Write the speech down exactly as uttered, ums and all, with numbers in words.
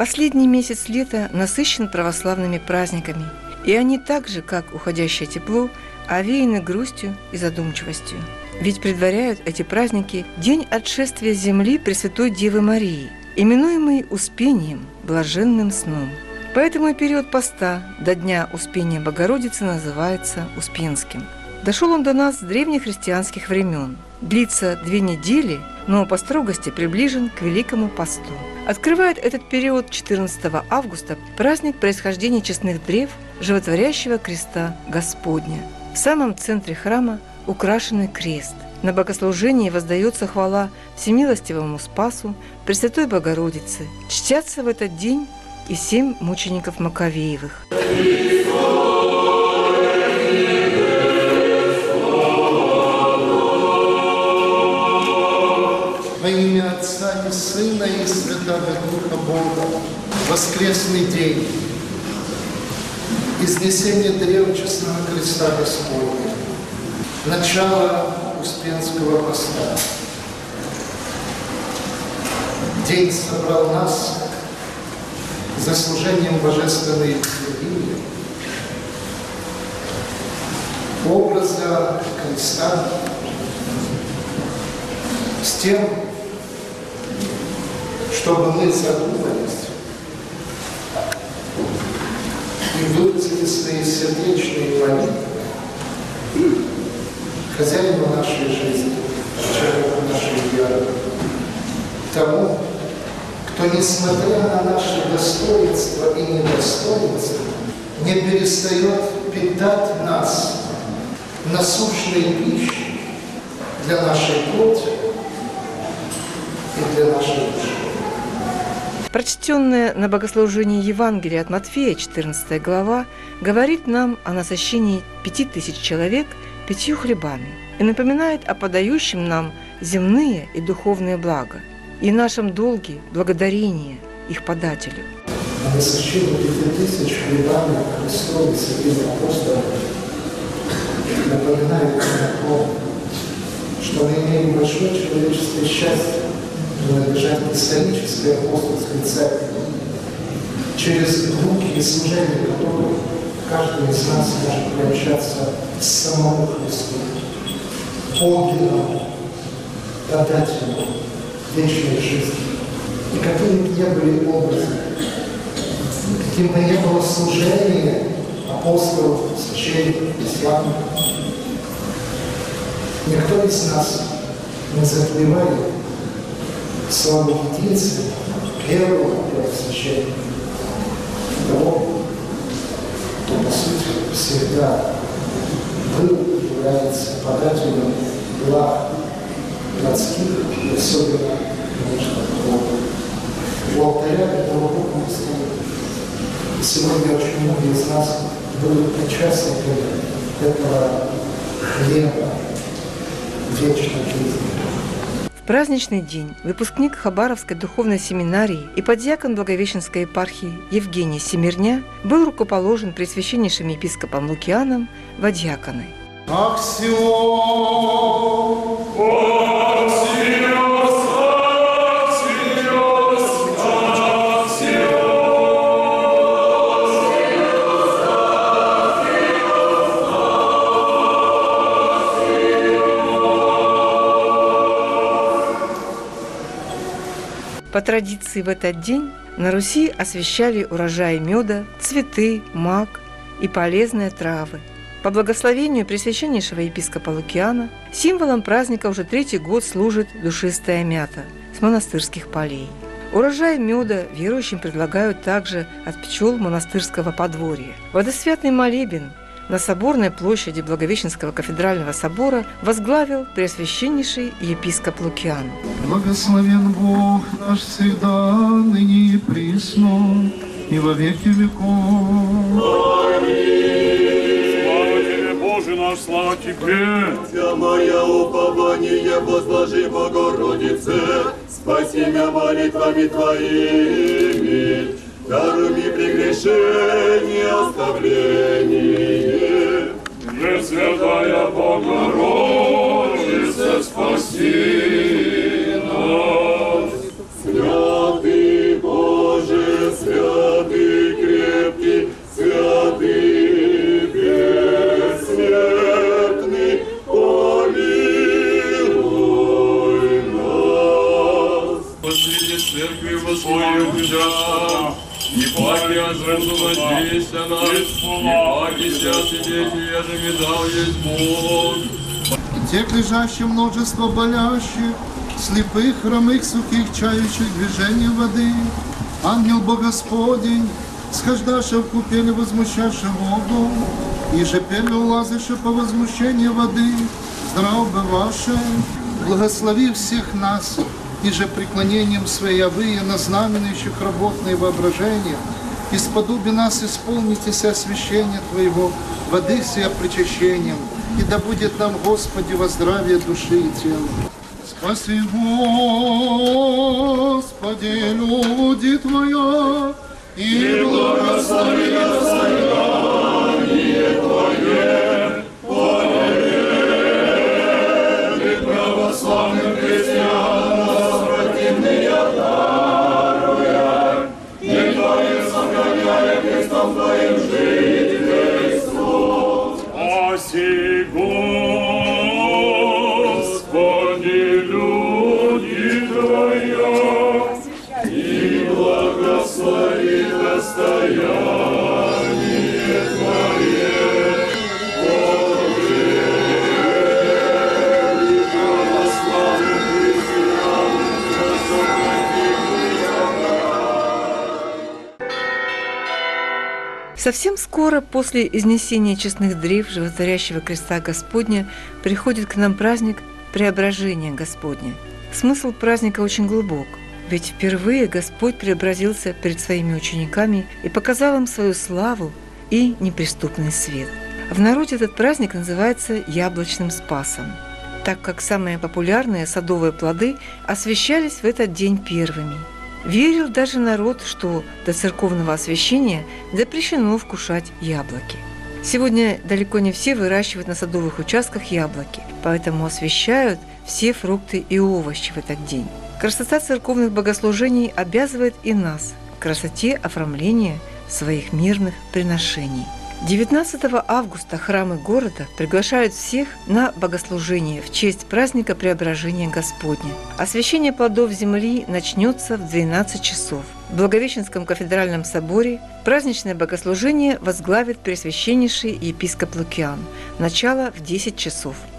Последний месяц лета насыщен православными праздниками, и они так же, как уходящее тепло, овеяны грустью и задумчивостью. Ведь предваряют эти праздники день отшествия земли Пресвятой Девы Марии, именуемый Успением, блаженным сном. Поэтому и период поста до Дня Успения Богородицы называется Успенским. Дошел он до нас с древнехристианских времен. Длится две недели, но по строгости приближен к Великому посту. Открывает этот период четырнадцатого августа праздник происхождения честных древ животворящего креста Господня. В самом центре храма украшенный крест. На богослужении воздается хвала Всемилостивому Спасу, Пресвятой Богородице. Чтятся в этот день и семь мучеников Маковеевых. Во имя Отца и Сына и Святого Духа Бога, воскресный день, изнесение древ честного креста Господня, начало Успенского поста. День собрал нас за служением Божественной Любви, образа креста, с тем, чтобы мы задумались и выразили свои сердечные молитвы хозяину нашей жизни, человеку нашей веры, тому, кто, несмотря на наши достоинства и недостоинства, не перестает питать нас насущной пищей для нашей плоти и для нашей души. Прочтенная на богослужении Евангелия от Матфея, четырнадцатая глава, говорит нам о насыщении пяти тысяч человек пятью хлебами и напоминает о подающем нам земные и духовные блага и нашем долге благодарения их подателю. О насыщении пяти тысяч хлебами Христовой святым апостолом напоминает о том, что мы имеем большое человеческое счастье принадлежать к исторической апостольской церкви, через руки и служение которой каждый из нас может приобщаться к самому Христу, подлинному подателю вечной жизни. И какими бы ни были образы, каким бы ни было служение апостолов, священников, христиан, никто из нас не затмевает славу единственного, первого первосвященника, того, кто, по сути, всегда был и является подателем благ городских и особенно, конечно, у алтаря этого Бога стоит. Сегодня очень многие из нас будут участниками этого хлеба вечной жизни. В праздничный день выпускник Хабаровской духовной семинарии и подьякон Благовещенской епархии Евгений Семерня был рукоположен пресвященнейшим епископом Лукианом во диаконы. По традиции в этот день на Руси освящали урожаи меда, цветы, мак и полезные травы. По благословению пресвященнейшего епископа Лукиана символом праздника уже третий год служит душистая мята с монастырских полей. Урожай меда верующим предлагают также от пчел монастырского подворья. Водосвятный молебен на соборной площади Благовещенского кафедрального собора возглавил преосвященнейший епископ Лукиан. Благословен Бог наш всегда, ныне и присно, и во веки веков. Аминь. Слава Тебе, Боже наш, слава Тебе. Вся моя упование возложи Богородице, спаси меня молитвами Твоими. Даруй мне прегрешение, оставление. Пресвятая Богородица, спаси нас. Святый Боже, надейся нас, и пакися сидеть, ежели дал есть Бог. И тех лежащих множество болящих, слепых, хромых, сухих, чающих движения воды, ангел Богосподень, схождаши в купели, возмущавши воду, и же пели улазивши по возмущению воды, здраво бывавши, благослови всех нас, и же преклонением своей на знаменующих работные воображения, исподуби нас исполнитесь освящение Твоего, воды сия причащением, и да будет нам, Господи, во здравие души и тела. Спаси, Господи, люди Твоя, и благослови достояние Твое, поверь православным христианам, противные даруя, и Твоим сохраняя Христом Твоим жительством. Спаси, Господи, люди Твоя, И благослови достояние Твое, поверь православным христианам, Совсем скоро после изнесения честных древ животворящего креста Господня приходит к нам праздник Преображения Господня. Смысл праздника очень глубок, ведь впервые Господь преобразился перед своими учениками и показал им свою славу и неприступный свет. В народе этот праздник называется Яблочным Спасом, так как самые популярные садовые плоды освящались в этот день первыми. Верил даже народ, что до церковного освящения запрещено вкушать яблоки. Сегодня далеко не все выращивают на садовых участках яблоки, поэтому освящают все фрукты и овощи в этот день. Красота церковных богослужений обязывает и нас к красоте оформления своих мирных приношений. девятнадцатого августа храмы города приглашают всех на богослужение в честь праздника Преображения Господня. Освящение плодов земли начнется в двенадцать часов. В Благовещенском кафедральном соборе праздничное богослужение возглавит Преосвященнейший епископ Лукиан. Начало в десять часов.